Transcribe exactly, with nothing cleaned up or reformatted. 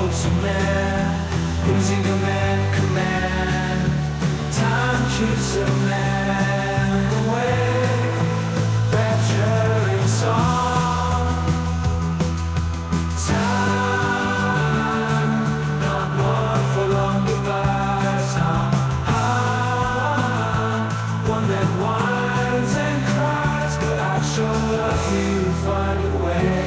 holds a man, losing a man command. Time keeps a man away, rapturing song. Time, not one for long goodbyes. I'm high, one that whines and cries, but I sure love you, find a way.